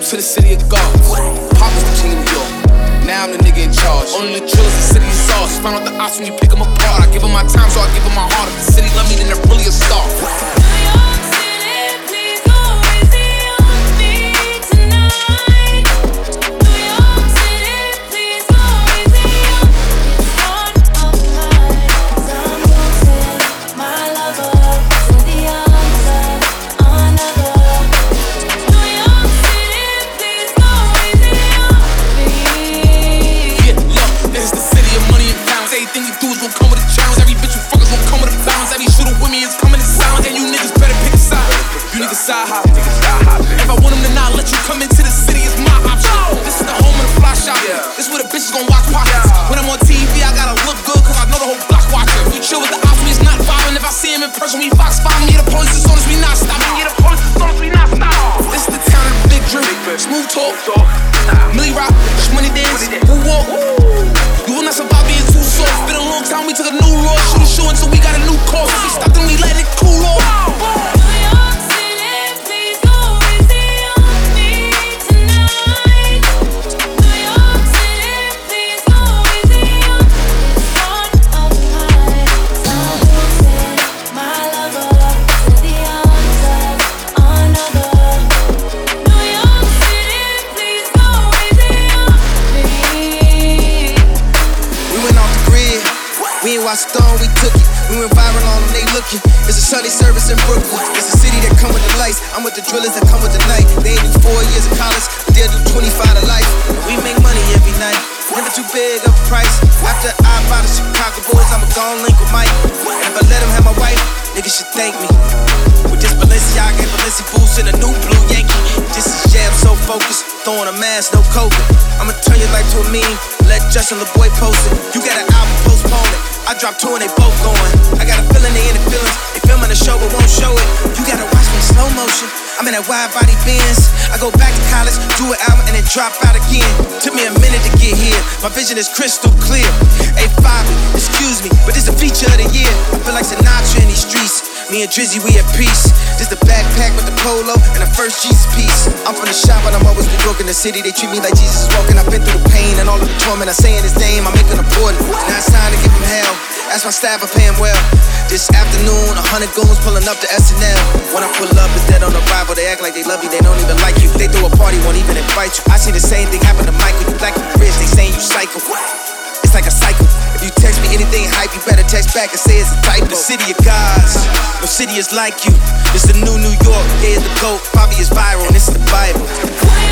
to the city of God. Papa's the king of New York. Now I'm the nigga in charge. Only the drillers, the city is sauce. Find out the ops when you pick them apart. I give them my time, so I give them my heart. If the city love me, then they're really a star. Side hop. If I want them to not let you come into the city, it's my option. This is the home of the fly shop. This is where the bitches gon' watch pockets. When I'm on TV, I gotta look good, cause I know the whole block watching. We chill with the ops, we is not vibing. If I see him in person, we Fox 5. Yeah, the police as soon as we not stopping. Yeah, the police as soon as we not stopping. This is the town of the big drip. Smooth talk, Millie Rock, money dance, woo walk. You will not survive being too soft. Been a long time, we took a new road. Shoot a shoe until we got a new course. We stopped and we let it cool off. Stone, we took it. We went viral on them, they looking. It's a Sunday service in Brooklyn. It's a city that come with the lights. I'm with the drillers that come with the night. They ain't do 4 years of college, but they'll do 25 to life. We make money every night. Never too big of a price. After I buy the Chicago boys, I'ma go and link with Mike. And if I let him have my wife, niggas should thank me. With this Balenciaga and Balenci boots and a new blue Yankee. This is jab so focused, throwing a mask, no COVID. I'ma turn your life to a meme. Let Justin LaBoy post it. You got an album, postpone it. I dropped 2 and they both going. I got a feeling they in the feelings. They filming the show but won't show it. You gotta watch me in slow motion. I'm in that wide body Benz. I go back to college, do an album and then drop out again. Took me a minute to get here. My vision is crystal clear. Hey Bobby, excuse me, but this a feature of the year. I feel like Sinatra in these streets. Me and Drizzy, we at peace. Just a backpack with the polo and the first Jesus piece. I'm from the shop, but I'm always been broke in the city. They treat me like Jesus walking. I've been through the pain and all of the torment. I say in his name, I'm making a portal. Now it's time to give him hell. Ask my staff, I pay him well. This afternoon, 100 goons pulling up to SNL. When I pull up, it's dead on arrival. They act like they love you, they don't even like you. They throw a party, won't even invite you. I see the same thing happen to Michael. You black, you rich, they saying you psycho. It's like a cycle. If you text me anything hype, you better text back and say it's a typo. The city of gods, no city is like you. It's the new New York, yeah, it's the GOAT. Bobby is viral, and it's the Bible.